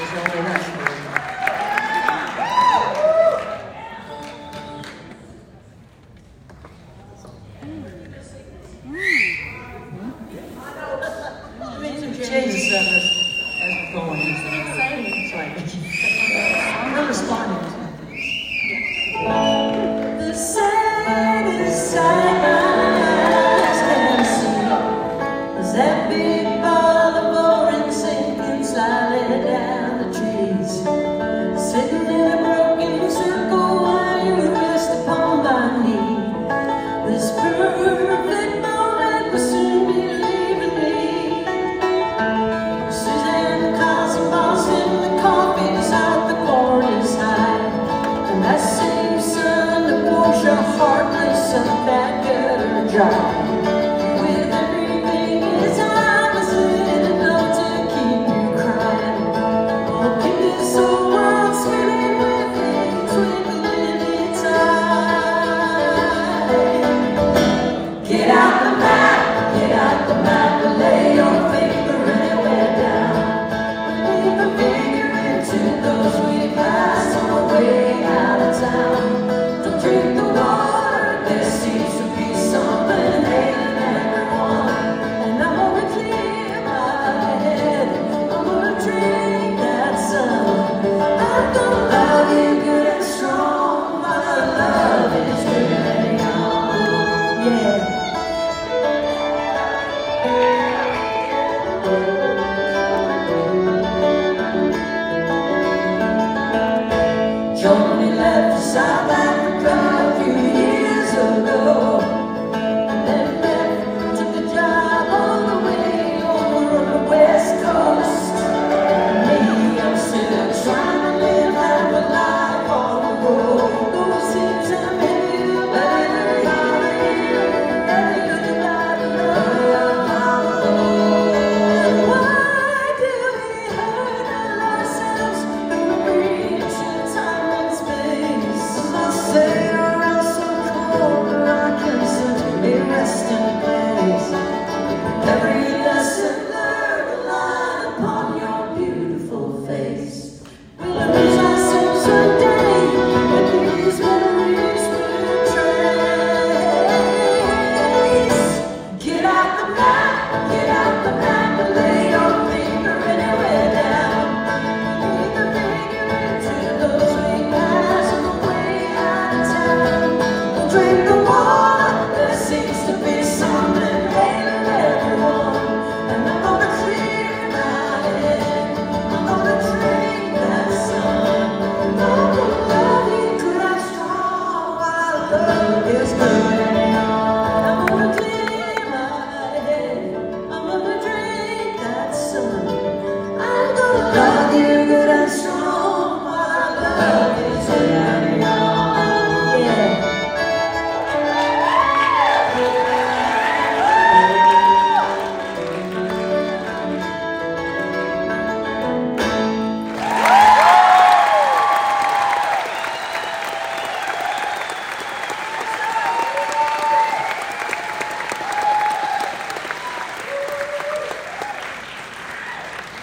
Jesus as we're going. It's like, we're responding. The saddest sight eyes can see is that big ball of orange sinking slightly down the trees, sitting in a broken circle while you rest upon my knee. This perfect moment will soon be leaving me. Suzanne calls and Boston, the coffee beside the corn is high, and that same sun that washes your heartless and that gutter dry.